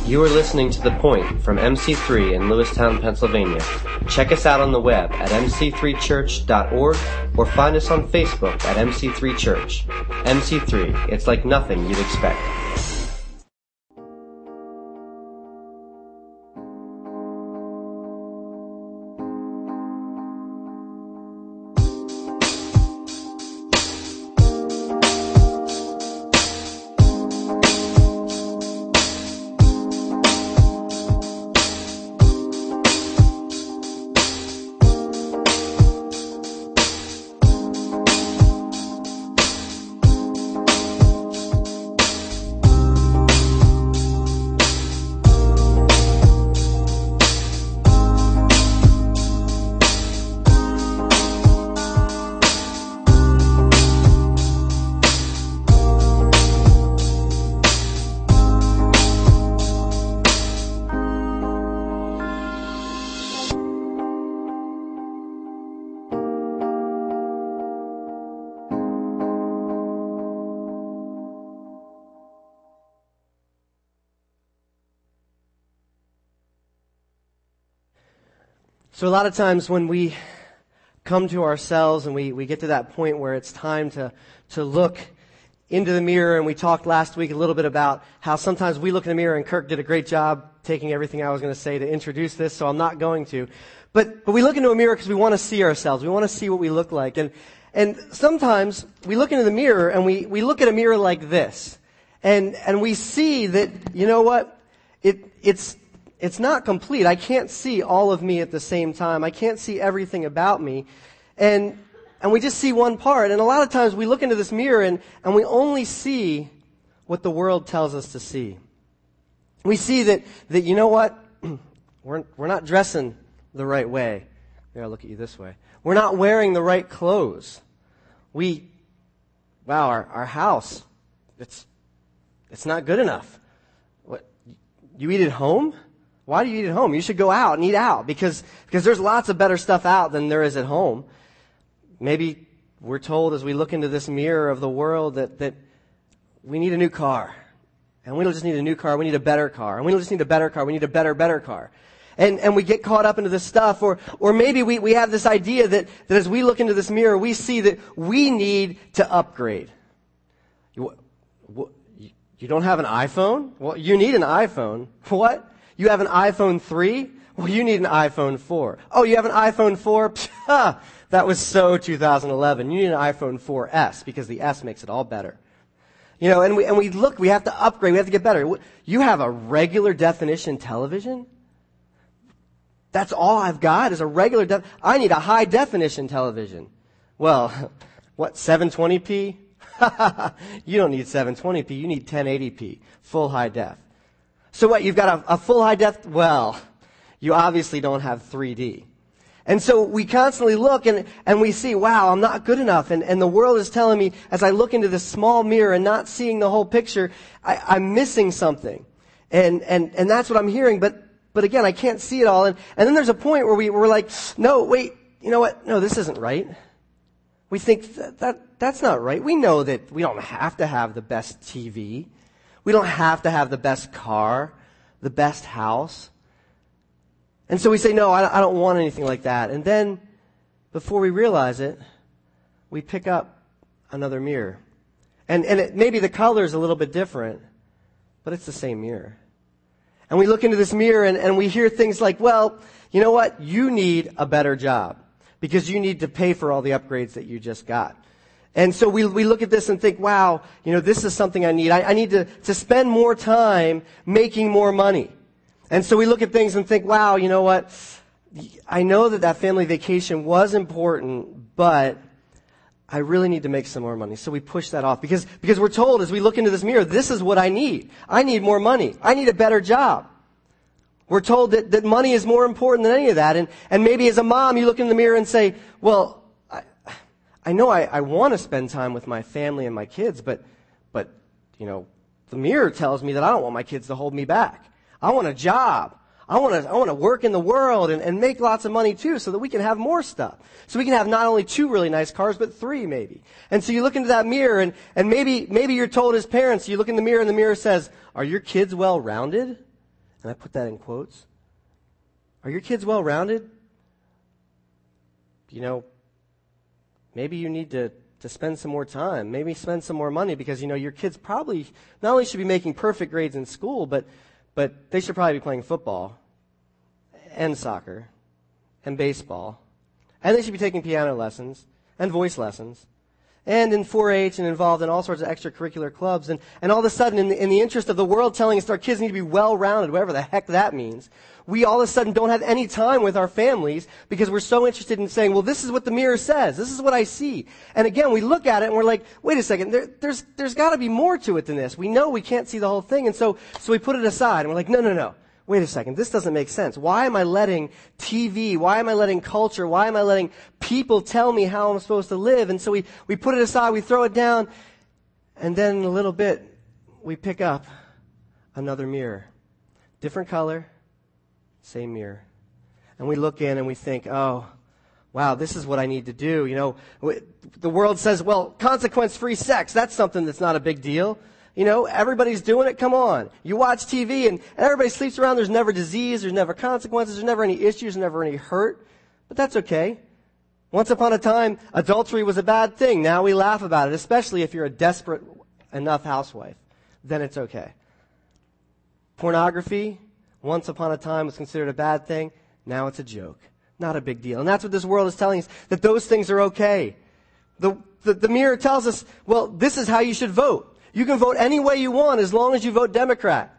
You are listening to The Point from MC3 in Lewistown, Pennsylvania. Check us out on the web at mc3church.org or find us on Facebook at MC3 Church. MC3, it's like nothing you'd expect. So a lot of times when we come to ourselves and we get to that point where it's time to look into the mirror, and we talked last week a little bit about how sometimes we look in the mirror, and Kirk did a great job taking everything I was going to say to introduce this, so I'm not going to. But we look into a mirror because we want to see ourselves. We want to see what we look like. And sometimes we look into the mirror and we look at a mirror like this. And we see that, you know what? It's not complete. I can't see all of me at the same time. I can't see everything about me. And we just see one part. And a lot of times we look into this mirror and we only see what the world tells us to see. We see that you know what? We're not dressing the right way. Here, I'll look at you this way. We're not wearing the right clothes. Our house, it's not good enough. What? You eat at home? Why do you eat at home? You should go out and eat out because there's lots of better stuff out than there is at home. Maybe we're told as we look into this mirror of the world that we need a new car. And we don't just need a new car, we need a better car. And we don't just need a better car, we need a better car. And we get caught up into this stuff, or maybe we have this idea that as we look into this mirror, we see that we need to upgrade. You don't have an iPhone? Well, you need an iPhone. What? You have an iPhone 3? Well, you need an iPhone 4. Oh, you have an iPhone 4? That was so 2011. You need an iPhone 4S because the S makes it all better. You know, and we look, we have to upgrade, we have to get better. You have a regular definition television? That's all I've got is a regular I need a high definition television. Well, what, 720p? You don't need 720p, you need 1080p, full high def. So what, you've got a full high def? Well, you obviously don't have 3D. And so we constantly look and we see, wow, I'm not good enough. And the world is telling me, as I look into this small mirror and not seeing the whole picture, I'm missing something. And that's what I'm hearing. But again, I can't see it all. And then there's a point where we're like, no, wait, you know what? No, this isn't right. We think that's not right. We know that we don't have to have the best TV. We don't have to have the best car, the best house. And so we say, no, I don't want anything like that. And then, before we realize it, we pick up another mirror. And maybe the color is a little bit different, but it's the same mirror. And we look into this mirror and we hear things like, well, you know what? You need a better job because you need to pay for all the upgrades that you just got. And so we look at this and think, wow, you know, this is something I need. I need to spend more time making more money. And so we look at things and think, wow, you know what? I know that family vacation was important, but I really need to make some more money. So we push that off because we're told as we look into this mirror, this is what I need. I need more money. I need a better job. We're told that money is more important than any of that. And maybe as a mom, you look in the mirror and say, well, I know I want to spend time with my family and my kids, but you know, the mirror tells me that I don't want my kids to hold me back. I want a job. I want to work in the world and make lots of money too so that we can have more stuff. So we can have not only 2 really nice cars, but 3 maybe. And so you look into that mirror and maybe you're told as parents, you look in the mirror and the mirror says, are your kids well-rounded? and I put that in quotes. Are your kids well-rounded? Maybe you need to spend some more time, maybe spend some more money, because, your kids probably not only should be making perfect grades in school, but they should probably be playing football and soccer and baseball. And they should be taking piano lessons and voice lessons and in 4-H and involved in all sorts of extracurricular clubs. And all of a sudden, in the interest of the world telling us our kids need to be well-rounded, whatever the heck that means, we all of a sudden don't have any time with our families because we're so interested in saying, well, this is what the mirror says. This is what I see. And again, we look at it and we're like, wait a second, there's got to be more to it than this. We know we can't see the whole thing. And so we put it aside and we're like, no. Wait a second, this doesn't make sense. Why am I letting TV, why am I letting culture, why am I letting people tell me how I'm supposed to live? And so we put it aside, we throw it down, and then in a little bit, we pick up another mirror. Different color, same mirror. And we look in and we think, oh, wow, this is what I need to do. The world says, well, consequence-free sex, that's something that's not a big deal. Everybody's doing it. Come on. You watch TV and everybody sleeps around. There's never disease. There's never consequences. There's never any issues. There's never any hurt. But that's okay. Once upon a time, adultery was a bad thing. Now we laugh about it, especially if you're a desperate enough housewife. Then it's okay. Pornography, once upon a time, was considered a bad thing. Now it's a joke. Not a big deal. And that's what this world is telling us, that those things are okay. The mirror tells us, well, this is how you should vote. You can vote any way you want as long as you vote Democrat.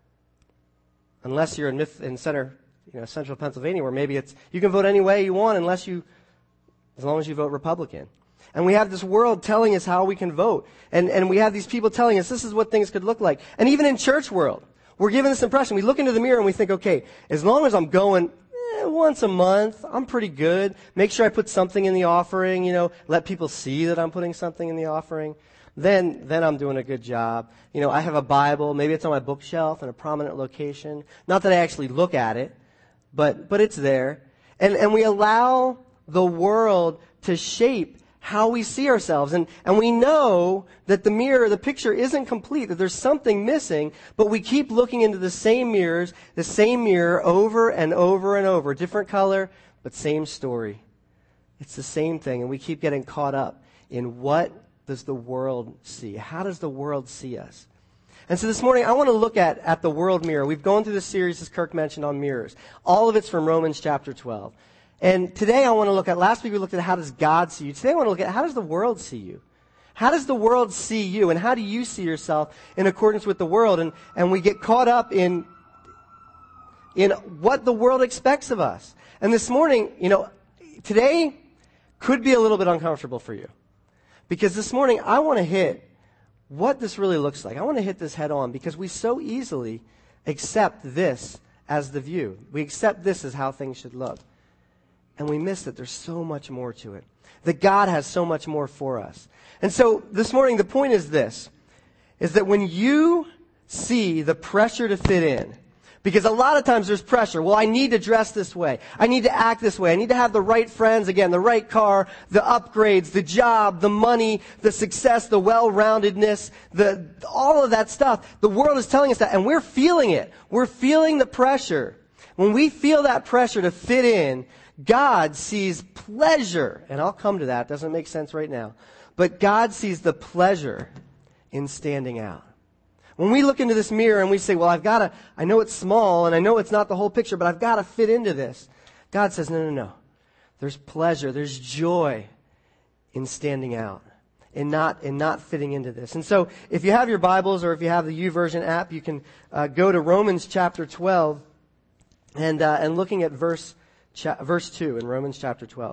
Unless you're in central Pennsylvania, where maybe you can vote any way you want as long as you vote Republican. And we have this world telling us how we can vote. And we have these people telling us this is what things could look like. And even in church world, we're given this impression. We look into the mirror and we think, okay, as long as I'm going once a month, I'm pretty good. Make sure I put something in the offering, let people see that I'm putting something in the offering. Then I'm doing a good job. I have a Bible. Maybe it's on my bookshelf in a prominent location. Not that I actually look at it, but it's there. And we allow the world to shape how we see ourselves. And we know that the picture isn't complete, that there's something missing, but we keep looking into the same mirror over and over and over. Different color, but same story. It's the same thing, and we keep getting caught up in what does the world see? How does the world see us? And so this morning, I want to look at the world mirror. We've gone through this series, as Kirk mentioned, on mirrors. All of it's from Romans chapter 12. And today I want to look at, last week we looked at how does God see you. Today I want to look at how does the world see you? How does the world see you? And how do you see yourself in accordance with the world? And we get caught up in what the world expects of us. And this morning, today could be a little bit uncomfortable for you. Because this morning, I want to hit what this really looks like. I want to hit this head on because we so easily accept this as the view. We accept this as how things should look. And we miss that there's so much more to it. That God has so much more for us. And so this morning, the point is this, is that when you see the pressure to fit in, because a lot of times there's pressure. Well, I need to dress this way. I need to act this way. I need to have the right friends, again, the right car, the upgrades, the job, the money, the success, the well-roundedness, all of that stuff. The world is telling us that, and we're feeling it. We're feeling the pressure. When we feel that pressure to fit in, God sees pleasure. And I'll come to that. It doesn't make sense right now. But God sees the pleasure in standing out. When we look into this mirror and we say, well, I know it's small and I know it's not the whole picture, but I've got to fit into this. God says, no. There's pleasure, there's joy in standing out and not fitting into this. And so if you have your Bibles or if you have the YouVersion app, you can go to Romans chapter 12 and looking at verse 2 in Romans chapter 12.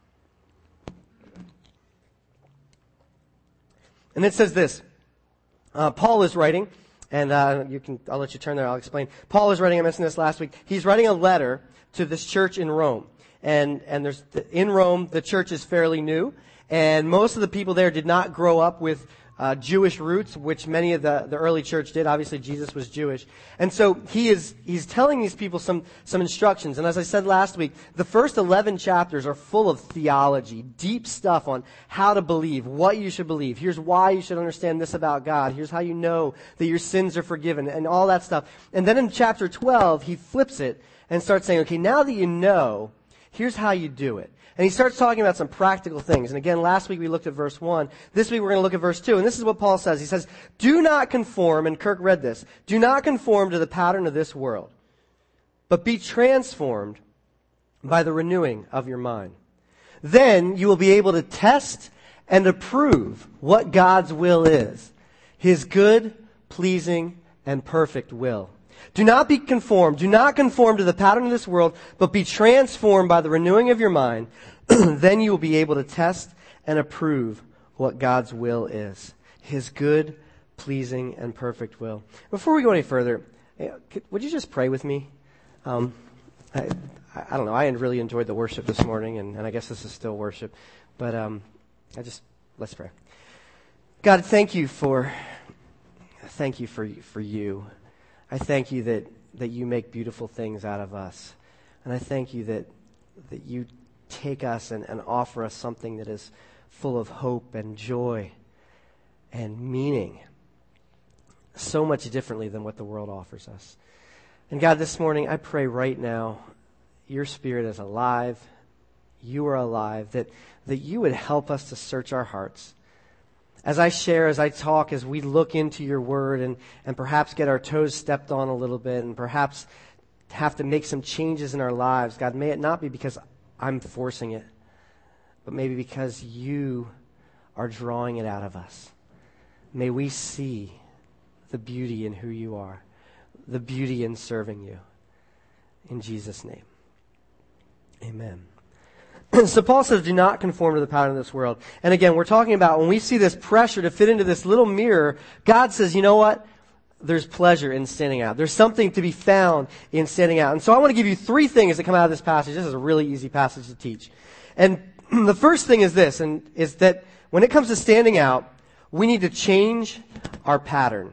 And it says this. Paul is writing, and I'll let you turn there, I'll explain. Paul is writing, I mentioned this last week, he's writing a letter to this church in Rome. And in Rome, the church is fairly new, and most of the people there did not grow up with Jewish roots, which many of the early church did. Obviously, Jesus was Jewish. And so he's telling these people some instructions. And as I said last week, the first 11 chapters are full of theology, deep stuff on how to believe, what you should believe. Here's why you should understand this about God. Here's how you know that your sins are forgiven, and all that stuff. And then in chapter 12, he flips it and starts saying, okay, now that you know, here's how you do it. And he starts talking about some practical things. And again, last week we looked at verse 1. This week we're going to look at verse 2. And this is what Paul says. He says, do not conform, and Kirk read this, do not conform to the pattern of this world, but be transformed by the renewing of your mind. Then you will be able to test and approve what God's will is, his good, pleasing, and perfect will. Do not conform to the pattern of this world, but be transformed by the renewing of your mind. Then you will be able to test and approve what God's will is, his good, pleasing, and perfect will. Before we go any further, would you just pray with me? I don't know. I really enjoyed the worship this morning, and I guess this is still worship. But let's pray. God, thank you for you. I thank you that you make beautiful things out of us. And I thank you that you take us and offer us something that is full of hope and joy and meaning, so much differently than what the world offers us. And God, this morning, I pray right now, your Spirit is alive. You are alive, that you would help us to search our hearts. As I share, as I talk, as we look into your word and perhaps get our toes stepped on a little bit and perhaps have to make some changes in our lives, God, may it not be because I'm forcing it, but maybe because you are drawing it out of us. May we see the beauty in who you are, the beauty in serving you. In Jesus' name, amen. So Paul says, do not conform to the pattern of this world. And again, we're talking about when we see this pressure to fit into this little mirror, God says, you know what? There's pleasure in standing out. There's something to be found in standing out. And so I want to give you 3 things that come out of this passage. This is a really easy passage to teach. And the first thing is this, and is that when it comes to standing out, we need to change our pattern.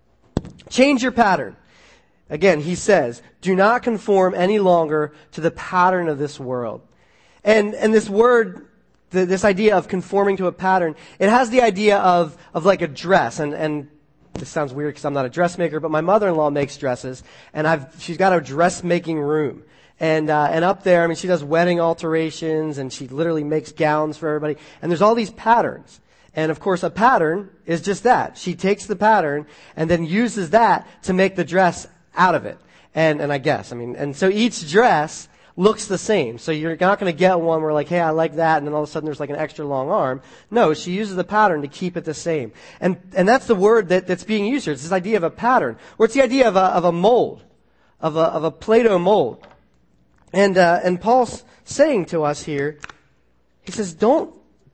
Change your pattern. Again, he says, do not conform any longer to the pattern of this world. And this word, this idea of conforming to a pattern, it has the idea of like a dress. And this sounds weird because I'm not a dressmaker, but my mother-in-law makes dresses, and she's got a dressmaking room. And up there, I mean, she does wedding alterations, and she literally makes gowns for everybody. And there's all these patterns. And of course, a pattern is just that. She takes the pattern and then uses that to make the dress out of it. And so each dress looks the same. So you're not going to get one where like, hey, I like that, and then all of a sudden there's like an extra long arm. No, she uses the pattern to keep it the same. And that's the word that's being used here. It's this idea of a pattern, or it's the idea of a mold, of a Play-Doh mold. And Paul's saying to us here, he says, don't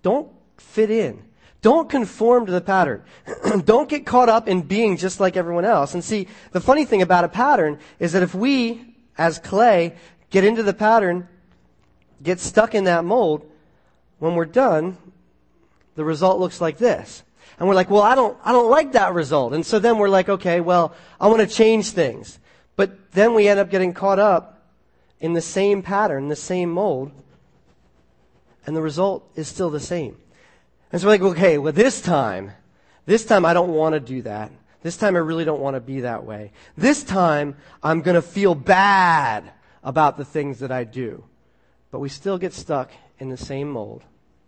fit in. Don't conform to the pattern. Don't get caught up in being just like everyone else. And see, the funny thing about a pattern is that if we, as clay, get into the pattern, get stuck in that mold, when we're done, the result looks like this. And we're like, well, I don't like that result. And so then we're like, okay, well, I want to change things. But then we end up getting caught up in the same pattern, the same mold, and the result is still the same. And so we're like, okay, well, this time I don't want to do that. This time I really don't want to be that way. This time I'm going to feel bad about the things that I do. But we still get stuck in the same mold.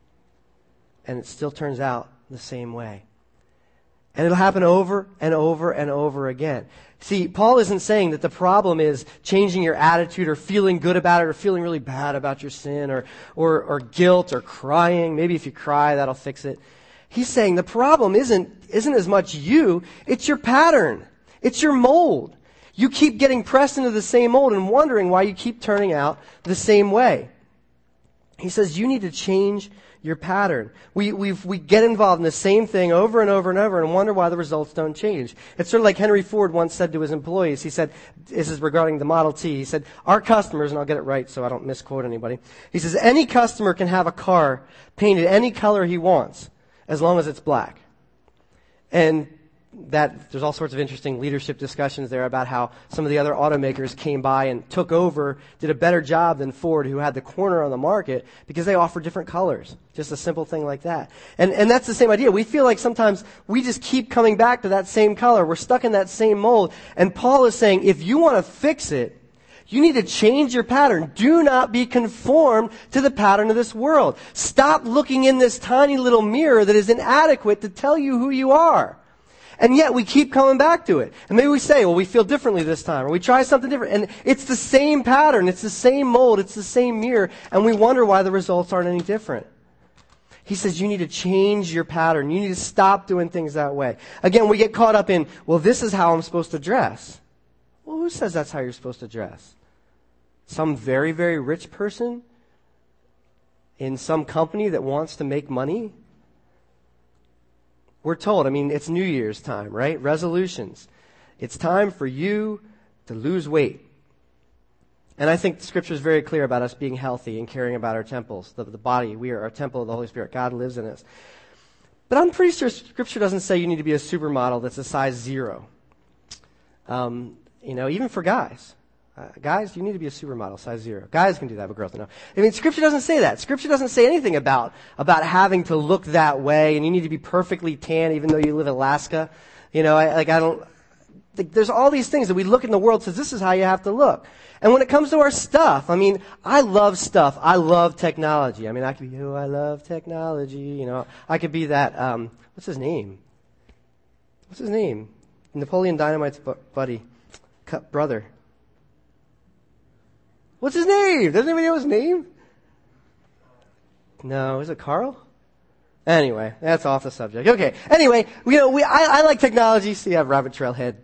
And it still turns out the same way. And it'll happen over and over and over again. See, Paul isn't saying that the problem is changing your attitude or feeling good about it or feeling really bad about your sin or guilt or crying. Maybe if you cry, that'll fix it. He's saying the problem isn't as much you, it's your pattern. It's your mold. You keep getting pressed into the same mold and wondering why you keep turning out the same way. He says you need to change your pattern. We get involved in the same thing over and over and over and wonder why the results don't change. It's sort of like Henry Ford once said to his employees. He said, this is regarding the Model T. He said, our customers, and I'll get it right so I don't misquote anybody. He says, any customer can have a car painted any color he wants as long as it's black. And that there's all sorts of interesting leadership discussions there about how some of the other automakers came by and took over, did a better job than Ford, who had the corner on the market, because they offer different colors. Just a simple thing like that. And that's the same idea. We feel like sometimes we just keep coming back to that same color. We're stuck in that same mold. And Paul is saying, if you want to fix it, you need to change your pattern. Do not be conformed to the pattern of this world. Stop looking in this tiny little mirror that is inadequate to tell you who you are. And yet we keep coming back to it. And maybe we say, well, we feel differently this time, or we try something different. And it's the same pattern, it's the same mold, it's the same mirror, and we wonder why the results aren't any different. He says you need to change your pattern. You need to stop doing things that way. Again, we get caught up in, well, this is how I'm supposed to dress. Well, who says that's how you're supposed to dress? Some very, very rich person in some company that wants to make money? We're told, it's New Year's time, right? Resolutions. It's time for you to lose weight. And I think the Scripture is very clear about us being healthy and caring about our temples, the body. We are a temple of the Holy Spirit. God lives in us. But I'm pretty sure Scripture doesn't say you need to be a supermodel that's a size 0. Even for guys. Guys, you need to be a supermodel, size 0. Guys can do that, but girls don't know. Scripture doesn't say that. Scripture doesn't say anything about having to look that way, and you need to be perfectly tan even though you live in Alaska. There's all these things that we look in the world says this is how you have to look. And when it comes to our stuff, I love stuff. I love technology. I could be, I love technology. I could be that, what's his name? Napoleon Dynamite's buddy, brother. What's his name? Does anybody know his name? No, is it Carl? Anyway, that's off the subject. Okay. Anyway, I like technology. See, I have rabbit trail head.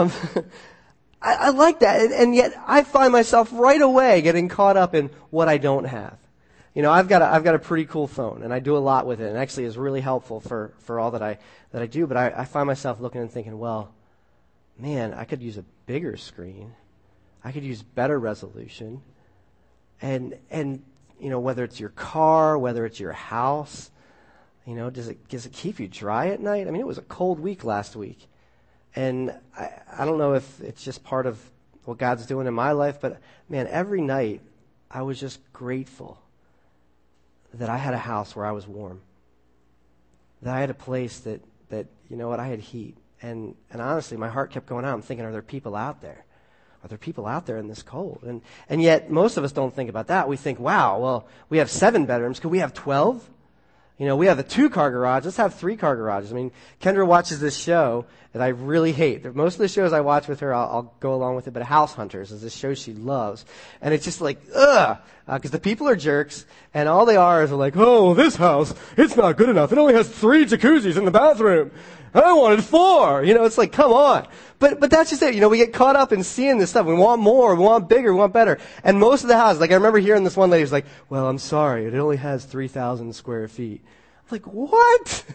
I like that, and yet I find myself right away getting caught up in what I don't have. I've got a pretty cool phone, and I do a lot with it, and actually is really helpful for all that I do. But I find myself looking and thinking, well, man, I could use a bigger screen. I could use better resolution. And whether it's your car, whether it's your house, does it keep you dry at night? It was a cold week last week. And I don't know if it's just part of what God's doing in my life, but man, every night I was just grateful that I had a house where I was warm. That I had a place that I had heat. And honestly, my heart kept going out. I'm thinking, are there people out there? Are there people out there in this cold? And yet, most of us don't think about that. We think, wow, well, we have 7 bedrooms. Could we have 12? We have a 2-car garage. Let's have 3-car garages. Kendra watches this show that I really hate. Most of the shows I watch with her, I'll go along with it, but House Hunters is this show she loves. And it's just like, ugh, because the people are jerks, and all they are is like, oh, this house, it's not good enough. It only has 3 jacuzzis in the bathroom. I wanted 4. It's like, come on. But that's just it. We get caught up in seeing this stuff. We want more. We want bigger. We want better. And most of the houses, I remember hearing this one lady was like, well, I'm sorry. It only has 3,000 square feet. I'm like, what?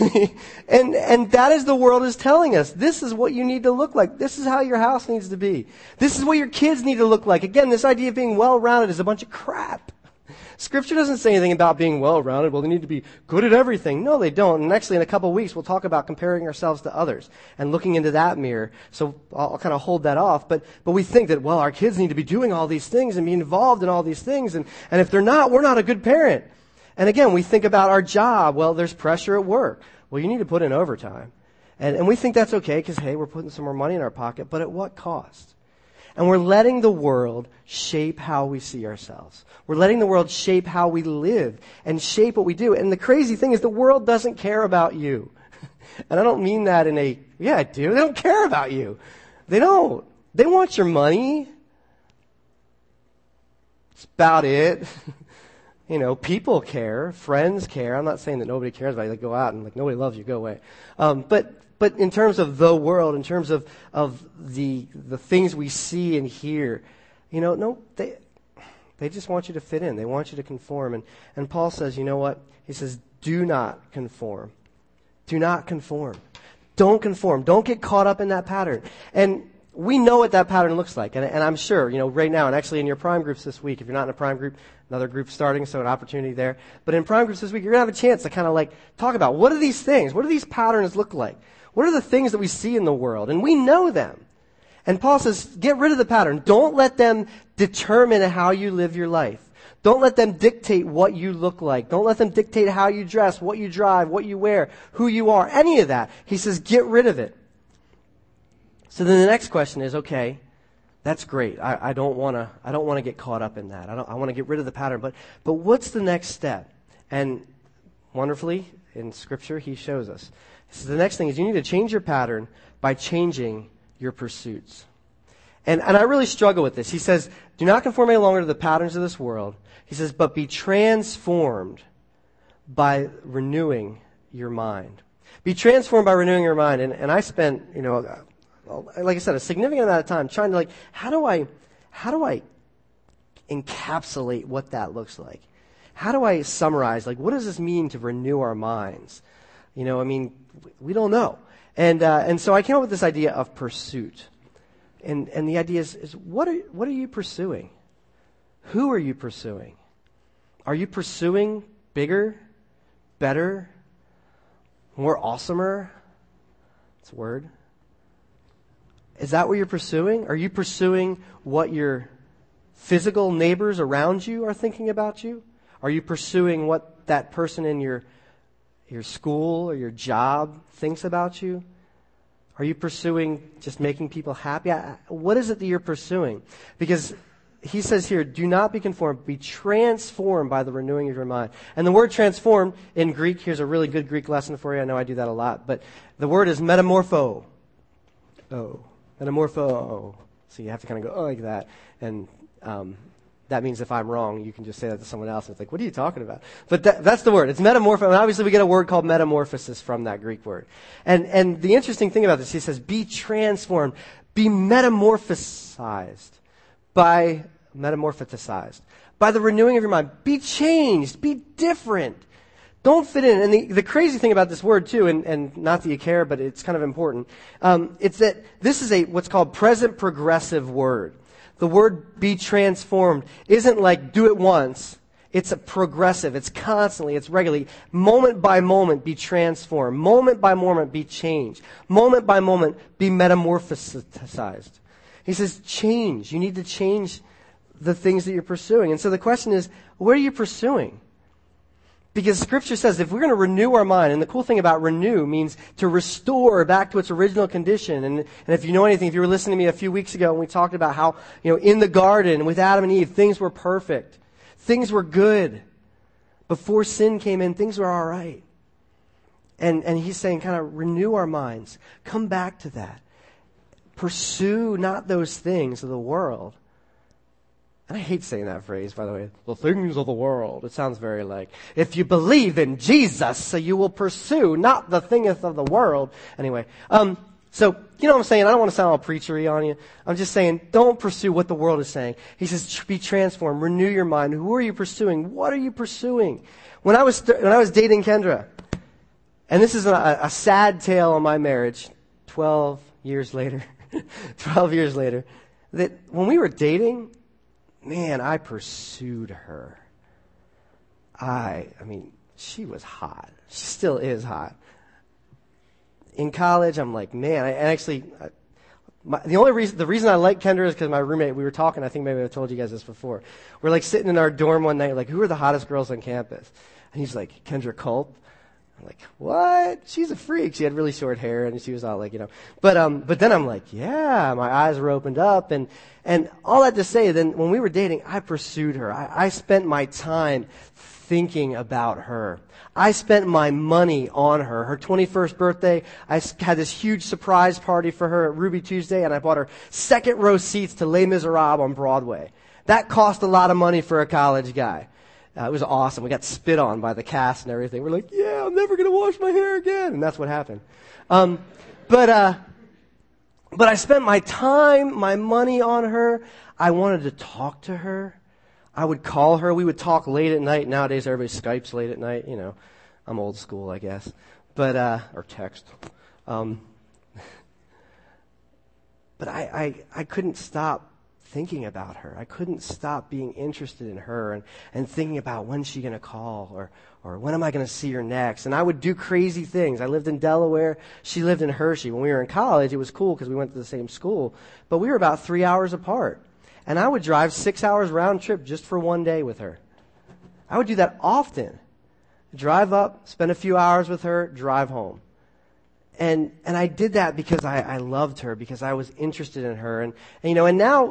and that is the world is telling us. This is what you need to look like. This is how your house needs to be. This is what your kids need to look like. Again, this idea of being well-rounded is a bunch of crap. Scripture doesn't say anything about being well-rounded. Well, they need to be good at everything. No, they don't. And actually, in a couple of weeks, we'll talk about comparing ourselves to others and looking into that mirror. So I'll kind of hold that off. But we think that, well, our kids need to be doing all these things and be involved in all these things. And if they're not, we're not a good parent. And again, we think about our job. Well, there's pressure at work. Well, you need to put in overtime. And we think that's okay because, hey, we're putting some more money in our pocket. But at what cost? And we're letting the world shape how we see ourselves. We're letting the world shape how we live and shape what we do. And the crazy thing is the world doesn't care about you. And I don't mean that in a, yeah, I do. They don't care about you. They don't. They want your money. That's about it. People care. Friends care. I'm not saying that nobody cares about you. They go out and nobody loves you. Go away. But in terms of the world, in terms of the things we see and hear, no, they just want you to fit in. They want you to conform. And Paul says, you know what? He says, do not conform. Do not conform. Don't conform. Don't get caught up in that pattern. And we know what that pattern looks like. And I'm sure, right now, and actually in your prime groups this week, if you're not in a prime group, another group starting, so an opportunity there. But in prime groups this week, you're going to have a chance to kind of talk about what are these things? What do these patterns look like? What are the things that we see in the world? And we know them. And Paul says, get rid of the pattern. Don't let them determine how you live your life. Don't let them dictate what you look like. Don't let them dictate how you dress, what you drive, what you wear, who you are, any of that. He says, get rid of it. So then the next question is, okay, that's great. I don't want to get caught up in that. I want to get rid of the pattern. But what's the next step? And wonderfully, in Scripture, he shows us. So the next thing is you need to change your pattern by changing your pursuits. And I really struggle with this. He says, do not conform any longer to the patterns of this world. He says, but be transformed by renewing your mind. Be transformed by renewing your mind. And I spent, like I said, a significant amount of time trying to how do I encapsulate what that looks like? How do I summarize, what does this mean to renew our minds? We don't know. And so I came up with this idea of pursuit. And the idea is what are you pursuing? Who are you pursuing? Are you pursuing bigger, better, more awesomer? That's a word. Is that what you're pursuing? Are you pursuing what your physical neighbors around you are thinking about you? Are you pursuing what that person in your school or your job thinks about you? Are you pursuing just making people happy? What is it that you're pursuing? Because he says here, do not be conformed, be transformed by the renewing of your mind. And the word transformed in Greek, here's a really good Greek lesson for you. I know I do that a lot. But the word is metamorpho. Oh, metamorpho. So you have to kind of go, like that. And that means if I'm wrong, you can just say that to someone else. And it's like, what are you talking about? But that's the word. It's metamorpho. And obviously we get a word called metamorphosis from that Greek word. And the interesting thing about this, he says, be transformed, be metamorphosized by the renewing of your mind. Be changed, be different. Don't fit in. And the crazy thing about this word too, and not that you care, but it's kind of important, it's that this is what's called present progressive word. The word be transformed isn't like do it once. It's a progressive. It's constantly. It's regularly. Moment by moment, be transformed. Moment by moment, be changed. Moment by moment, be metamorphosized. He says change. You need to change the things that you're pursuing. And so the question is, what are you pursuing? Because Scripture says if we're going to renew our mind, and the cool thing about renew means to restore back to its original condition. And if you know anything, if you were listening to me a few weeks ago and we talked about how, in the garden with Adam and Eve, things were perfect. Things were good. Before sin came in, things were all right. And he's saying kind of renew our minds. Come back to that. Pursue not those things of the world. And I hate saying that phrase, by the way. The things of the world. It sounds very like, if you believe in Jesus, so you will pursue not the thingeth of the world. Anyway, so, you know what I'm saying? I don't want to sound all preachery on you. I'm just saying, don't pursue what the world is saying. He says, be transformed, renew your mind. Who are you pursuing? What are you pursuing? When I was dating Kendra, and this is a sad tale on my marriage, 12 years later, that when we were dating, man, I pursued her. I mean, she was hot. She still is hot. In college, I'm like, man, the reason I like Kendra is because my roommate, we were talking, I think maybe I've told you guys this before. We're like sitting in our dorm one night, like, who are the hottest girls on campus? And he's like, Kendra Culp. I'm like, what? She's a freak. She had really short hair and she was all like, But then I'm like, yeah, my eyes were opened up. And all that to say, then when we were dating, I pursued her. I spent my time thinking about her. I spent my money on her. Her 21st birthday, I had this huge surprise party for her at Ruby Tuesday, and I bought her second row seats to Les Miserables on Broadway. That cost a lot of money for a college guy. It was awesome. We got spit on by the cast and everything. We're like, yeah, I'm never going to wash my hair again. And that's what happened. But I spent my time, my money on her. I wanted to talk to her. I would call her. We would talk late at night. Nowadays, everybody Skypes late at night. I'm old school, I guess. But, or text. But I couldn't stop thinking about her. I couldn't stop being interested in her and thinking about when's she going to call or when am I going to see her next. And I would do crazy things. I lived in Delaware. She lived in Hershey. When we were in college, it was cool because we went to the same school. But we were about 3 hours apart. And I would drive 6 hours round trip just for one day with her. I would do that often. Drive up, spend a few hours with her, drive home. And I did that because I loved her, because I was interested in her. And now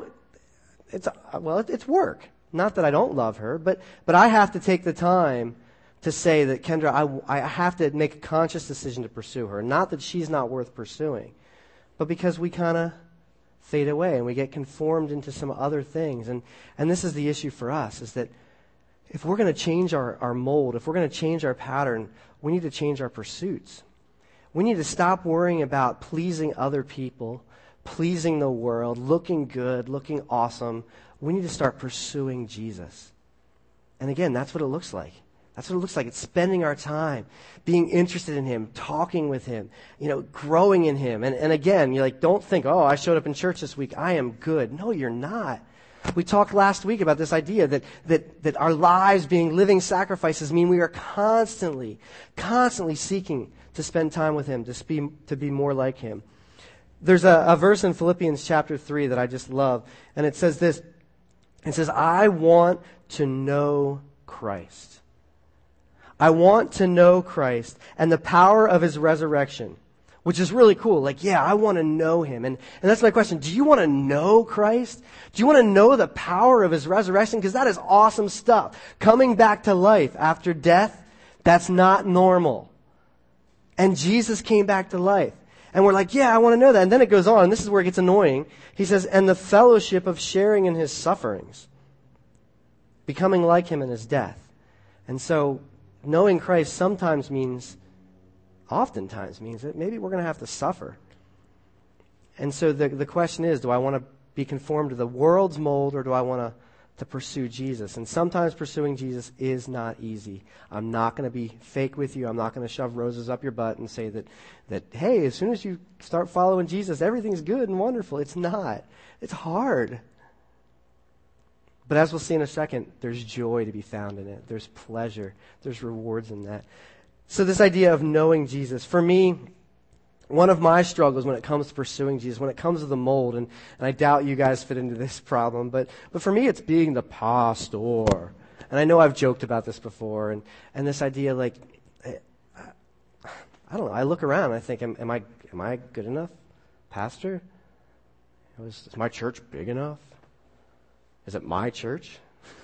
it's work. Not that I don't love her, but I have to take the time to say that, Kendra, I have to make a conscious decision to pursue her. Not that she's not worth pursuing, but because we kind of fade away and we get conformed into some other things. And this is the issue for us, is that if we're going to change our mold, if we're going to change our pattern, we need to change our pursuits. We need to stop worrying about pleasing other people, pleasing the world, looking good, looking awesome. We need to start pursuing Jesus. And again, that's what it looks like. That's what it looks like. It's spending our time being interested in Him, talking with Him, growing in Him. And again, you're like, don't think, oh, I showed up in church this week, I am good. No, you're not. We talked last week about this idea that our lives being living sacrifices mean we are constantly seeking to spend time with Him, to be more like Him. There's a verse in Philippians chapter 3 that I just love, and it says this. It says, I want to know Christ. I want to know Christ and the power of His resurrection, which is really cool. Like, yeah, I want to know Him. And that's my question. Do you want to know Christ? Do you want to know the power of His resurrection? Because that is awesome stuff. Coming back to life after death, that's not normal. And Jesus came back to life. And we're like, yeah, I want to know that. And then it goes on, and this is where it gets annoying. He says, and the fellowship of sharing in His sufferings, becoming like Him in His death. And so knowing Christ oftentimes means that maybe we're going to have to suffer. And so the question is, do I want to be conformed to the world's mold, or do I want to pursue Jesus? And sometimes pursuing Jesus is not easy. I'm not going to be fake with you. I'm not going to shove roses up your butt and say that, hey, as soon as you start following Jesus, everything's good and wonderful. It's not. It's hard. But as we'll see in a second, there's joy to be found in it. There's pleasure. There's rewards in that. So this idea of knowing Jesus, for me, one of my struggles when it comes to pursuing Jesus, when it comes to the mold, and I doubt you guys fit into this problem, but for me it's being the pastor. And I know I've joked about this before, and this idea, like, I don't know, I look around and I think, am I good enough, pastor? Is my church big enough? Is it my church?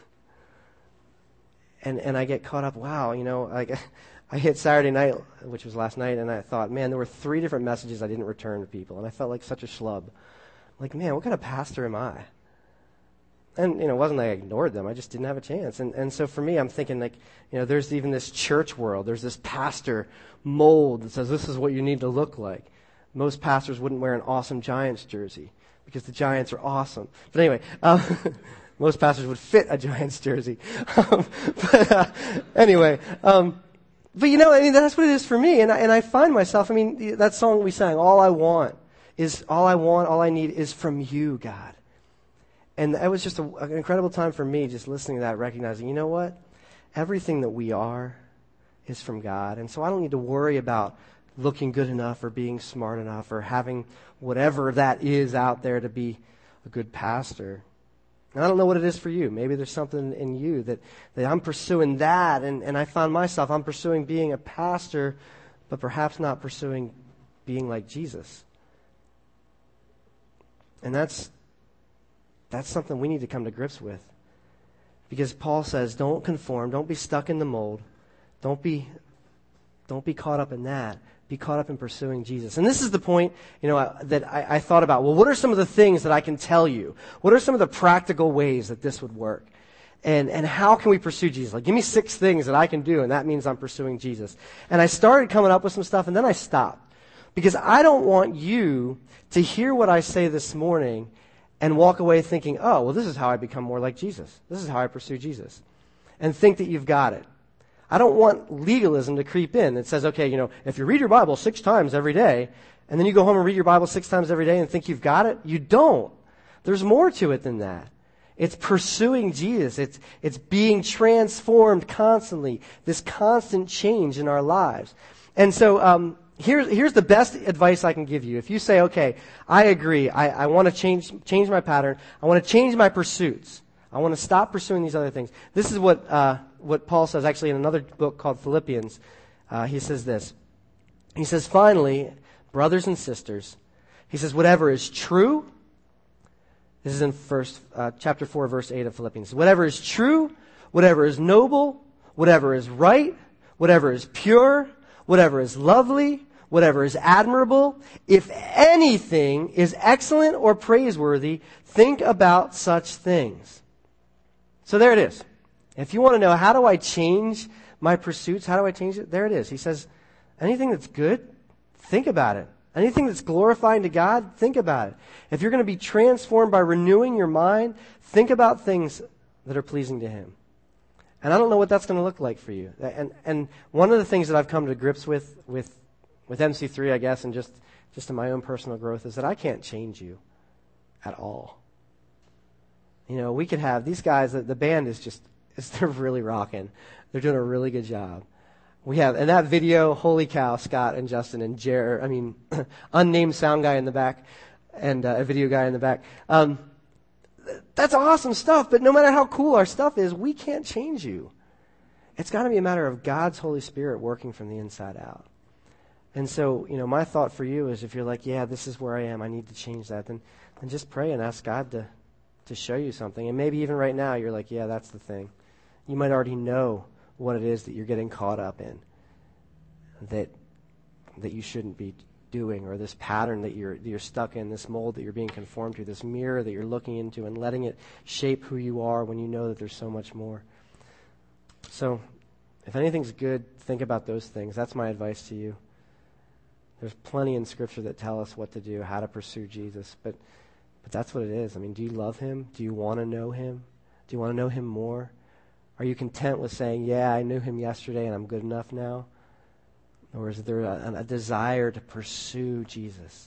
And I get caught up, wow, like I hit Saturday night, which was last night, and I thought, man, there were 3 different messages I didn't return to people, and I felt like such a schlub. Like, man, what kind of pastor am I? And, it wasn't like I ignored them, I just didn't have a chance. And so for me, I'm thinking, like, there's even this church world, there's this pastor mold that says this is what you need to look like. Most pastors wouldn't wear an awesome Giants jersey, because the Giants are awesome. But anyway, most pastors would fit a Giants jersey. Anyway, but that's what it is for me. And I find myself, that song we sang, all I need is from you, God. And it was just an incredible time for me just listening to that, recognizing, you know what? Everything that we are is from God. And so I don't need to worry about looking good enough or being smart enough or having whatever that is out there to be a good pastor. And I don't know what it is for you. Maybe there's something in you that I'm pursuing that, and I found myself, I'm pursuing being a pastor, but perhaps not pursuing being like Jesus. And that's something we need to come to grips with. Because Paul says, don't conform, don't be stuck in the mold, don't be caught up in that. Be caught up in pursuing Jesus. And this is the point, that I thought about. Well, what are some of the things that I can tell you? What are some of the practical ways that this would work? And how can we pursue Jesus? Like, give me 6 things that I can do, and that means I'm pursuing Jesus. And I started coming up with some stuff, and then I stopped. Because I don't want you to hear what I say this morning and walk away thinking, oh, well, this is how I become more like Jesus. This is how I pursue Jesus. And think that you've got it. I don't want legalism to creep in that says, okay, if you read your Bible 6 times every day, and then you go home and read your Bible 6 times every day and think you've got it, you don't. There's more to it than that. It's pursuing Jesus. It's being transformed constantly. This constant change in our lives. And so here's the best advice I can give you. If you say, okay, I agree. I want to change my pattern. I want to change my pursuits. I want to stop pursuing these other things. This is what Paul says actually in another book called Philippians. He says this. He says, finally, brothers and sisters, he says, whatever is true. This is in chapter 4, verse 8 of Philippians. Whatever is true, whatever is noble, whatever is right, whatever is pure, whatever is lovely, whatever is admirable, if anything is excellent or praiseworthy, think about such things. So there it is. If you want to know, how do I change my pursuits? How do I change it? There it is. He says, anything that's good, think about it. Anything that's glorifying to God, think about it. If you're going to be transformed by renewing your mind, think about things that are pleasing to Him. And I don't know what that's going to look like for you. And one of the things that I've come to grips with MC3, I guess, and just in my own personal growth, is that I can't change you at all. You know, we could have these guys. The band they're really rocking. They're doing a really good job. We have, in that video, holy cow, Scott and Justin and unnamed sound guy in the back and a video guy in the back. That's awesome stuff, but no matter how cool our stuff is, we can't change you. It's got to be a matter of God's Holy Spirit working from the inside out. And so, you know, my thought for you is if you're like, yeah, this is where I am, I need to change that, then just pray and ask God to show you something. And maybe even right now you're like, yeah, that's the thing. You might already know what it is that you're getting caught up in, that you shouldn't be doing, or this pattern that you're stuck in, this mold that you're being conformed to, this mirror that you're looking into and letting it shape who you are when you know that there's so much more. So if anything's good, think about those things. That's my advice to you. There's plenty in Scripture that tell us what to do, how to pursue Jesus, but that's what it is. I mean, do you love Him? Do you want to know Him? Do you want to know Him more? Are you content with saying, yeah, I knew Him yesterday and I'm good enough now? Or is there a desire to pursue Jesus?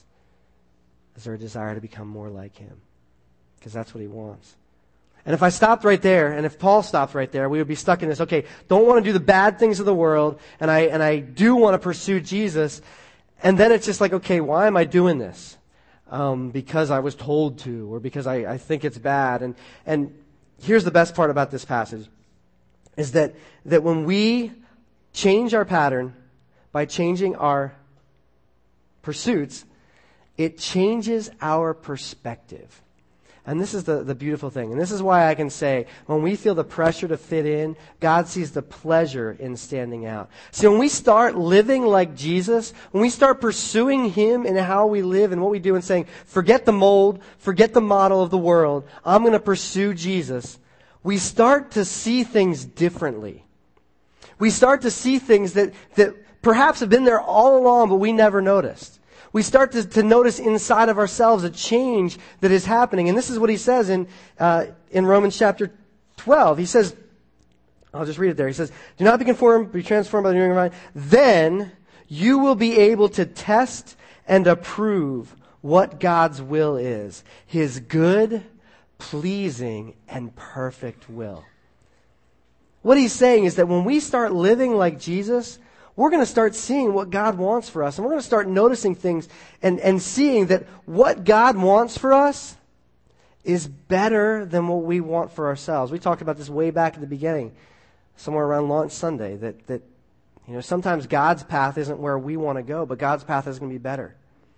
Is there a desire to become more like Him? Because that's what He wants. And if I stopped right there, and if Paul stopped right there, we would be stuck in this, okay, don't want to do the bad things of the world, and I do want to pursue Jesus, and then it's just like, okay, why am I doing this? Because I was told to, or because I think it's bad. And here's the best part about this passage, is that when we change our pattern by changing our pursuits, it changes our perspective. And this is the beautiful thing. And this is why I can say, when we feel the pressure to fit in, God sees the pleasure in standing out. See, when we start living like Jesus, when we start pursuing Him in how we live and what we do and saying, forget the mold, forget the model of the world, I'm going to pursue Jesus, we start to see things differently. We start to see things that perhaps have been there all along, but we never noticed. We start to notice inside of ourselves a change that is happening. And this is what he says in Romans chapter 12. He says, I'll just read it there. He says, do not be conformed, be transformed by the renewing of your mind. Then you will be able to test and approve what God's will is, His good, pleasing, and perfect will. What he's saying is that when we start living like Jesus, we're going to start seeing what God wants for us. And we're going to start noticing things and seeing that what God wants for us is better than what we want for ourselves. We talked about this way back at the beginning, somewhere around Launch Sunday, that sometimes God's path isn't where we want to go, but God's path is going to be better.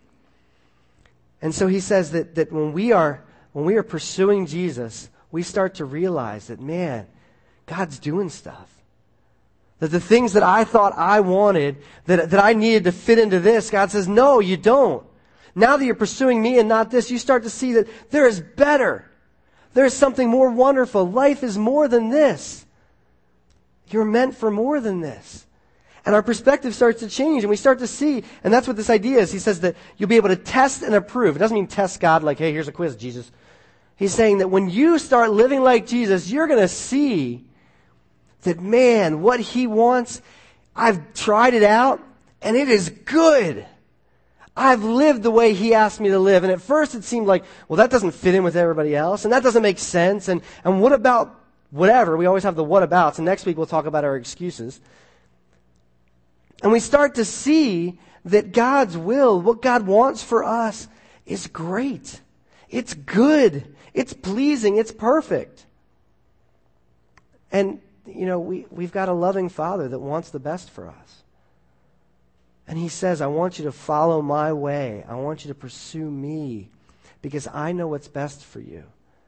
And so he says that when we are pursuing Jesus, we start to realize that, man, God's doing stuff. That the things that I thought I wanted, that I needed to fit into this, God says, no, you don't. Now that you're pursuing me and not this, you start to see that there is better. There's something more wonderful. Life is more than this. You're meant for more than this. And our perspective starts to change, and we start to see, and that's what this idea is. He says that you'll be able to test and approve. It doesn't mean test God like, hey, here's a quiz, Jesus. He's saying that when you start living like Jesus, you're going to see that, man, what He wants, I've tried it out, and it is good. I've lived the way he asked me to live. And at first it seemed like, well, that doesn't fit in with everybody else, and that doesn't make sense. And what about whatever? We always have the what abouts, and next week we'll talk about our excuses. And we start to see that God's will, what God wants for us, is great. It's good. It's pleasing. It's perfect. And, we've got a loving Father that wants the best for us. And he says, I want you to follow my way. I want you to pursue me because I know what's best for you.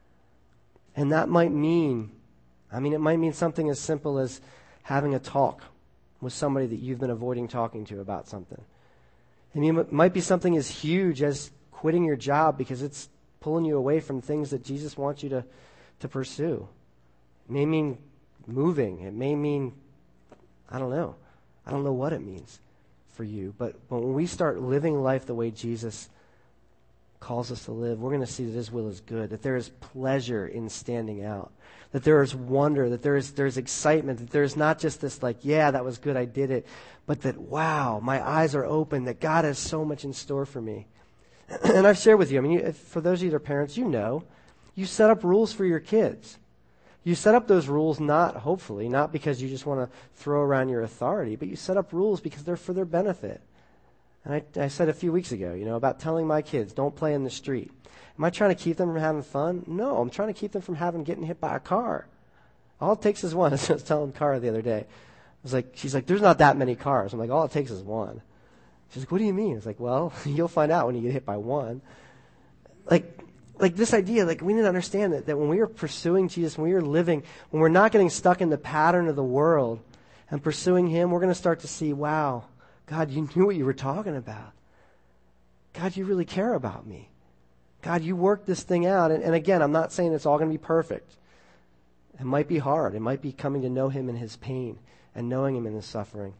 And that might mean, it might mean something as simple as having a talk with somebody that you've been avoiding talking to about something. It might be something as huge as quitting your job because it's pulling you away from things that Jesus wants you to pursue. It may mean moving. It may mean, I don't know. I don't know what it means for you. But when we start living life the way Jesus calls us to live, we're going to see that his will is good, that there is pleasure in standing out, that there is wonder, that there is excitement, that there is not just this yeah, that was good, I did it, but that, wow, my eyes are open, that God has so much in store for me. And I've shared with you, for those of you that are parents, you set up rules for your kids. You set up those rules not because you just want to throw around your authority, but you set up rules because they're for their benefit. And I said a few weeks ago, about telling my kids, don't play in the street. Am I trying to keep them from having fun? No, I'm trying to keep them from getting hit by a car. All it takes is one. I was telling Cara the other day. She's like, there's not that many cars. I'm like, all it takes is one. She's like, what do you mean? It's like, well, you'll find out when you get hit by one. Like this idea, we need to understand that when we are pursuing Jesus, when we are living, when we're not getting stuck in the pattern of the world and pursuing him, we're going to start to see, wow, God, you knew what you were talking about. God, you really care about me. God, you worked this thing out. And again, I'm not saying it's all going to be perfect. It might be hard. It might be coming to know him in his pain and knowing him in his suffering.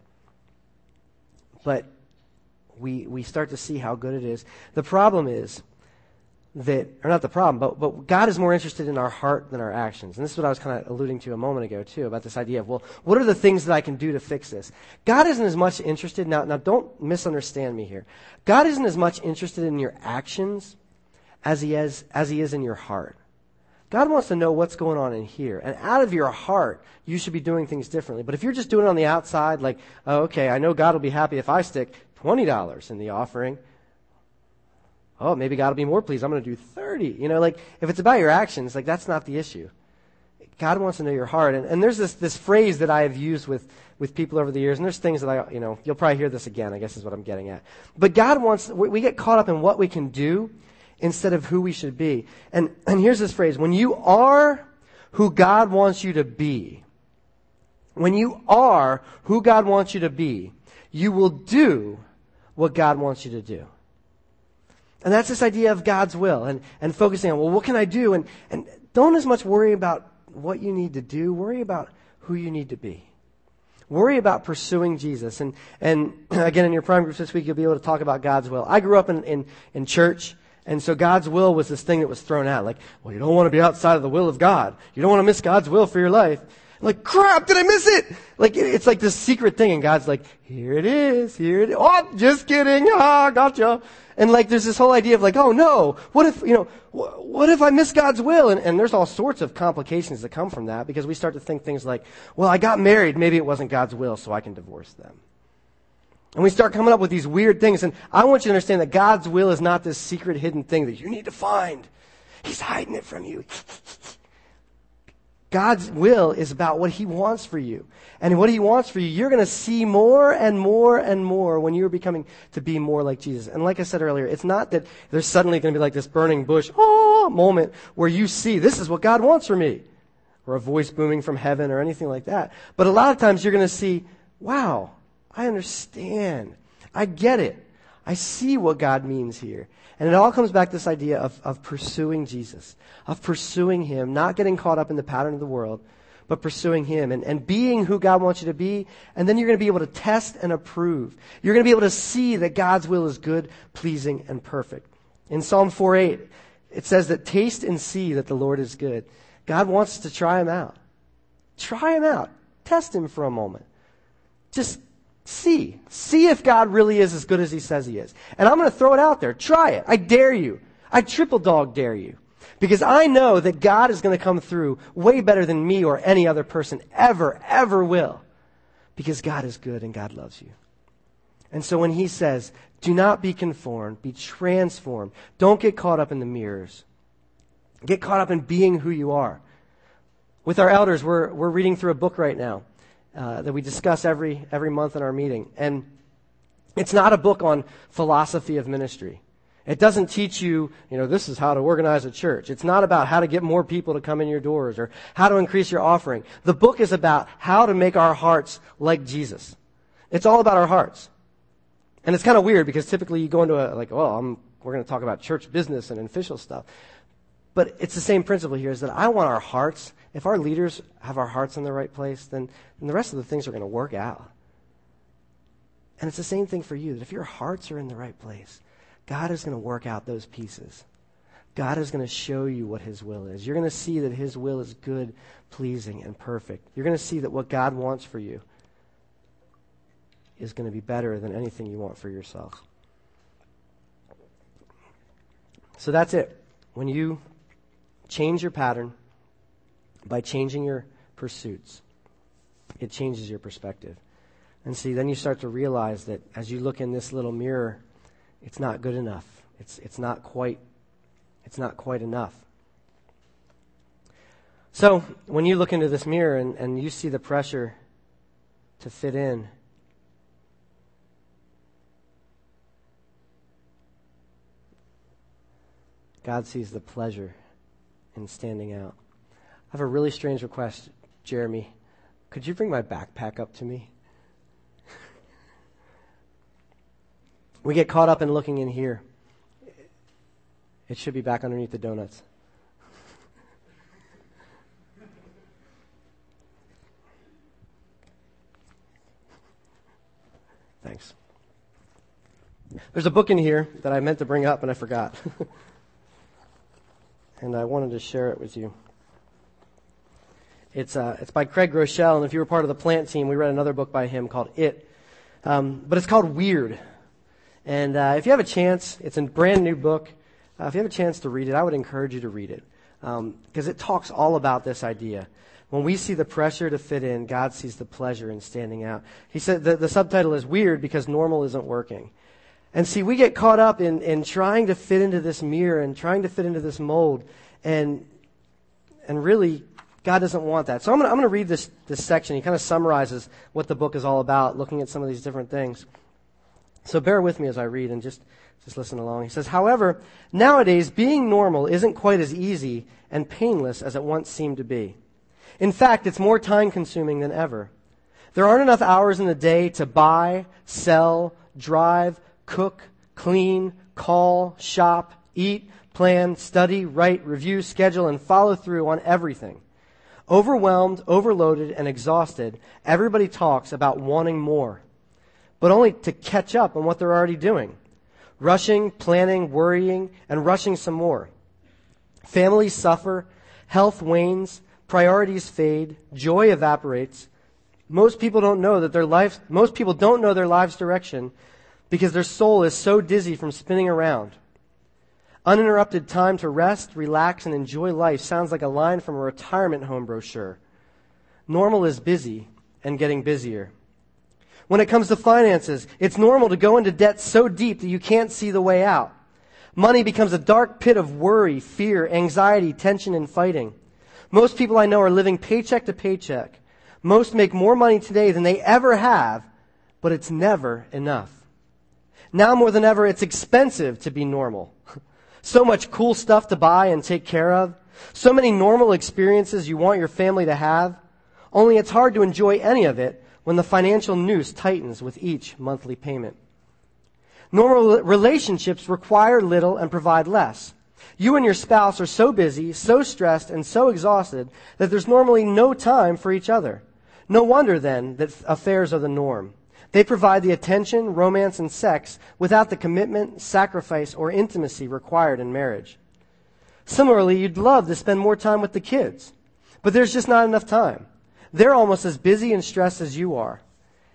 But we start to see how good it is. The problem is or not the problem, but God is more interested in our heart than our actions. And this is what I was kind of alluding to a moment ago, too, about this idea of, well, what are the things that I can do to fix this? God isn't as much interested, now don't misunderstand me here. God isn't as much interested in your actions as he is in your heart. God wants to know what's going on in here. And out of your heart, you should be doing things differently. But if you're just doing it on the outside, okay, I know God will be happy if I stick $20 in the offering. Oh, maybe God will be more pleased. I'm going to do 30. If it's about your actions, that's not the issue. God wants to know your heart. And there's this phrase that I have used with people over the years, and there's things that you'll probably hear this again, I guess is what I'm getting at. But God wants, we get caught up in what we can do instead of who we should be. And here's this phrase, when you are who God wants you to be, when you are who God wants you to be, you will do what God wants you to do. And that's this idea of God's will and focusing on, well, what can I do? And don't as much worry about what you need to do. Worry about who you need to be. Worry about pursuing Jesus. And again, in your prime groups this week, you'll be able to talk about God's will. I grew up in church, and so God's will was this thing that was thrown out. Well, you don't want to be outside of the will of God. You don't want to miss God's will for your life. Crap, did I miss it? It's like this secret thing, and God's like, here it is. Oh, just kidding. Gotcha. And there's this whole idea of oh no, what if I miss God's will? And there's all sorts of complications that come from that because we start to think things like, well, I got married, maybe it wasn't God's will, so I can divorce them. And we start coming up with these weird things. And I want you to understand that God's will is not this secret hidden thing that you need to find. He's hiding it from you. God's will is about what he wants for you. And what he wants for you, you're going to see more and more and more when you're becoming to be more like Jesus. And like I said earlier, it's not that there's suddenly going to be this burning bush moment where you see, this is what God wants for me. Or a voice booming from heaven or anything like that. But a lot of times you're going to see, wow, I understand. I get it. I see what God means here. And it all comes back to this idea of pursuing Jesus, of pursuing him, not getting caught up in the pattern of the world, but pursuing him and being who God wants you to be. And then you're going to be able to test and approve. You're going to be able to see that God's will is good, pleasing, and perfect. In Psalm 4:8, it says that taste and see that the Lord is good. God wants us to try him out. Try him out. Test him for a moment. Just See if God really is as good as he says he is. And I'm going to throw it out there. Try it. I dare you. I triple dog dare you. Because I know that God is going to come through way better than me or any other person ever will. Because God is good and God loves you. And so when he says, do not be conformed, be transformed. Don't get caught up in the mirrors. Get caught up in being who you are. With our elders, we're reading through a book right now that we discuss every month in our meeting. And it's not a book on philosophy of ministry. It doesn't teach you, this is how to organize a church. It's not about how to get more people to come in your doors or how to increase your offering. The book is about how to make our hearts like Jesus. It's all about our hearts. And it's kind of weird because typically you go into we're going to talk about church business and official stuff. But it's the same principle here, is that I want our hearts, if our leaders have our hearts in the right place, then the rest of the things are going to work out. And it's the same thing for you, that if your hearts are in the right place, God is going to work out those pieces. God is going to show you what his will is. You're going to see that his will is good, pleasing, and perfect. You're going to see that what God wants for you is going to be better than anything you want for yourself. So that's it. When you change your pattern by changing your pursuits, it changes your perspective. And see, then you start to realize that as you look in this little mirror, it's not good enough. It's not quite enough. So when you look into this mirror and you see the pressure to fit in, God sees the pleasure in standing out. I have a really strange request, Jeremy. Could you bring my backpack up to me? We get caught up in looking in here. It should be back underneath the donuts. Thanks. There's a book in here that I meant to bring up and I forgot. And I wanted to share it with you. It's by Craig Groeschel, and if you were part of the plant team, we read another book by him called It. But it's called Weird. And if you have a chance, it's a brand new book. If you have a chance to read it, I would encourage you to read it. Because it talks all about this idea. When we see the pressure to fit in, God sees the pleasure in standing out. He said the subtitle is Weird because normal isn't working. And see, we get caught up in trying to fit into this mirror and trying to fit into this mold. And really, God doesn't want that. So I'm going to read this section. He kind of summarizes what the book is all about, looking at some of these different things. So bear with me as I read and just listen along. He says, however, nowadays being normal isn't quite as easy and painless as it once seemed to be. In fact, it's more time-consuming than ever. There aren't enough hours in the day to buy, sell, drive, cook, clean, call, shop, eat, plan, study, write, review, schedule, and follow through on everything. Overwhelmed, overloaded, and exhausted, everybody talks about wanting more, but only to catch up on what they're already doing. Rushing, planning, worrying, and rushing some more. Families suffer, health wanes, priorities fade, joy evaporates. Most people don't know their life's direction because their soul is so dizzy from spinning around. Uninterrupted time to rest, relax, and enjoy life sounds like a line from a retirement home brochure. Normal is busy and getting busier. When it comes to finances, it's normal to go into debt so deep that you can't see the way out. Money becomes a dark pit of worry, fear, anxiety, tension, and fighting. Most people I know are living paycheck to paycheck. Most make more money today than they ever have, but it's never enough. Now more than ever, it's expensive to be normal. So much cool stuff to buy and take care of. So many normal experiences you want your family to have. Only it's hard to enjoy any of it when the financial noose tightens with each monthly payment. Normal relationships require little and provide less. You and your spouse are so busy, so stressed, and so exhausted that there's normally no time for each other. No wonder, then, that affairs are the norm. They provide the attention, romance, and sex without the commitment, sacrifice, or intimacy required in marriage. Similarly, you'd love to spend more time with the kids, but there's just not enough time. They're almost as busy and stressed as you are.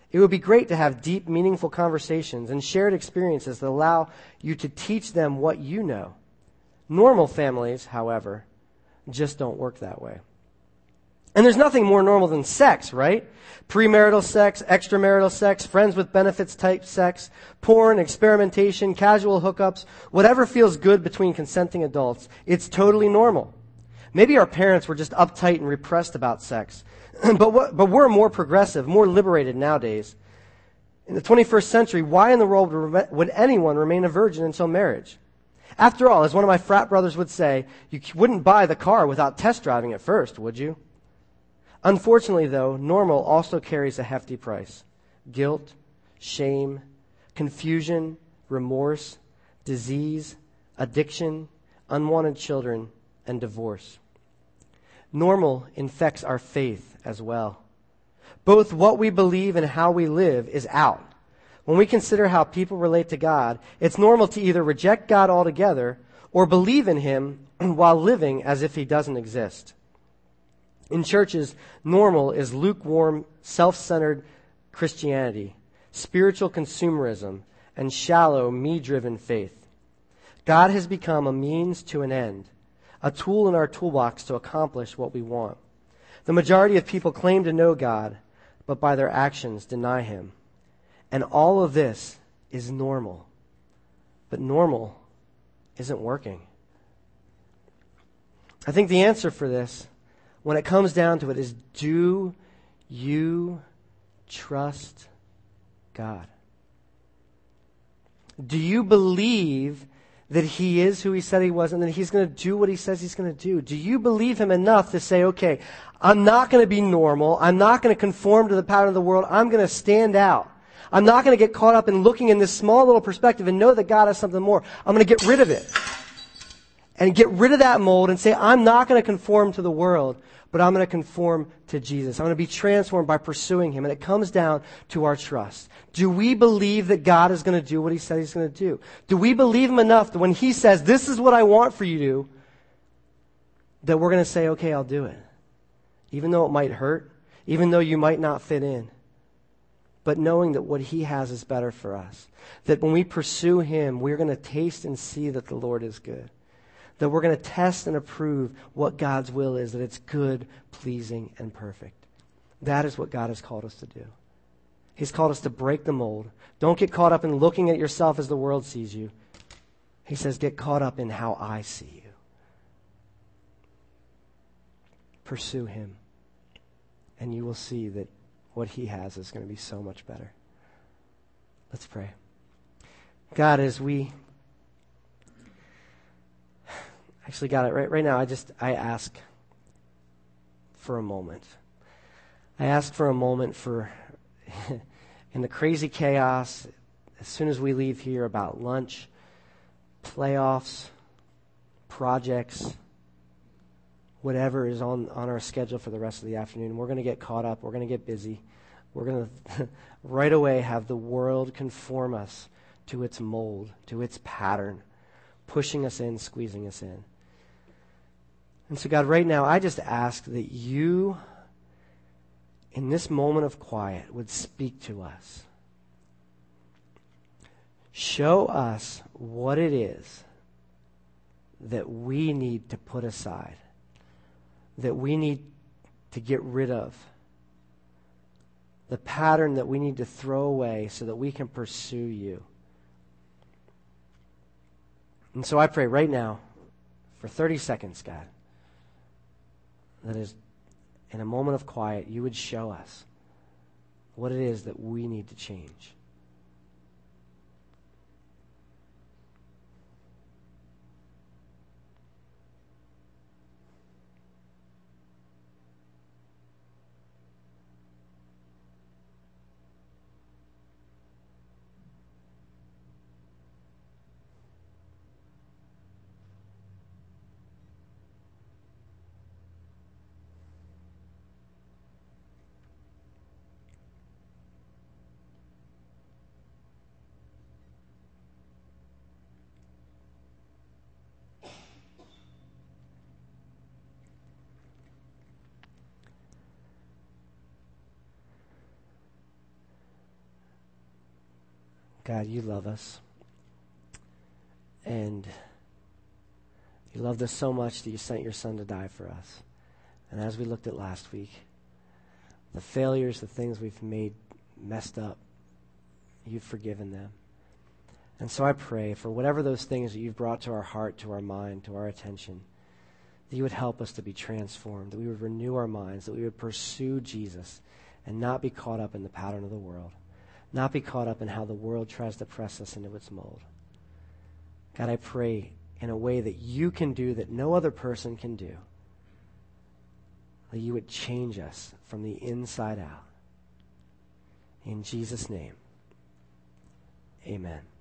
It would be great to have deep, meaningful conversations and shared experiences that allow you to teach them what you know. Normal families, however, just don't work that way. And there's nothing more normal than sex, right? Premarital sex, extramarital sex, friends with benefits type sex, porn, experimentation, casual hookups, whatever feels good between consenting adults. It's totally normal. Maybe our parents were just uptight and repressed about sex. But we're more progressive, more liberated nowadays. In the 21st century, why in the world would anyone remain a virgin until marriage? After all, as one of my frat brothers would say, you wouldn't buy the car without test driving it first, would you? Unfortunately, though, normal also carries a hefty price. Guilt, shame, confusion, remorse, disease, addiction, unwanted children, and divorce. Normal infects our faith as well. Both what we believe and how we live is out. When we consider how people relate to God, it's normal to either reject God altogether or believe in Him while living as if He doesn't exist. In churches, normal is lukewarm, self-centered Christianity, spiritual consumerism, and shallow, me-driven faith. God has become a means to an end, a tool in our toolbox to accomplish what we want. The majority of people claim to know God, but by their actions deny Him. And all of this is normal. But normal isn't working. I think the answer for this, when it comes down to it, is do you trust God? Do you believe that He is who He said He was and that He's going to do what He says He's going to do? Do you believe Him enough to say, okay, I'm not going to be normal. I'm not going to conform to the pattern of the world. I'm going to stand out. I'm not going to get caught up in looking in this small little perspective and know that God has something more. I'm going to get rid of it and get rid of that mold and say, I'm not going to conform to the world, but I'm going to conform to Jesus. I'm going to be transformed by pursuing Him. And it comes down to our trust. Do we believe that God is going to do what He said He's going to do? Do we believe Him enough that when He says, this is what I want for you to do, that we're going to say, okay, I'll do it. Even though it might hurt, even though you might not fit in. But knowing that what He has is better for us. That when we pursue Him, we're going to taste and see that the Lord is good. That we're going to test and approve what God's will is, that it's good, pleasing, and perfect. That is what God has called us to do. He's called us to break the mold. Don't get caught up in looking at yourself as the world sees you. He says, get caught up in how I see you. Pursue Him, and you will see that what He has is going to be so much better. Let's pray. God, as we actually got it right now, I ask for a moment. I ask for a moment for in the crazy chaos as soon as we leave here about lunch, playoffs, projects, whatever is on our schedule for the rest of the afternoon. We're going to get caught up. We're going to get busy. We're going to right away have the world conform us to its mold, to its pattern, pushing us in, squeezing us in. And so, God, right now, I just ask that you, in this moment of quiet, would speak to us. Show us what it is that we need to put aside, that we need to get rid of, the pattern that we need to throw away so that we can pursue you. And so I pray right now, for 30 seconds, God, that is, in a moment of quiet, you would show us what it is that we need to change. God, you love us. And you loved us so much that you sent your son to die for us. And as we looked at last week, the failures, the things we've made messed up, you've forgiven them. And so I pray for whatever those things that you've brought to our heart, to our mind, to our attention, that you would help us to be transformed, that we would renew our minds, that we would pursue Jesus and not be caught up in the pattern of the world, not be caught up in how the world tries to press us into its mold. God, I pray in a way that you can do that no other person can do, that you would change us from the inside out. In Jesus' name, amen.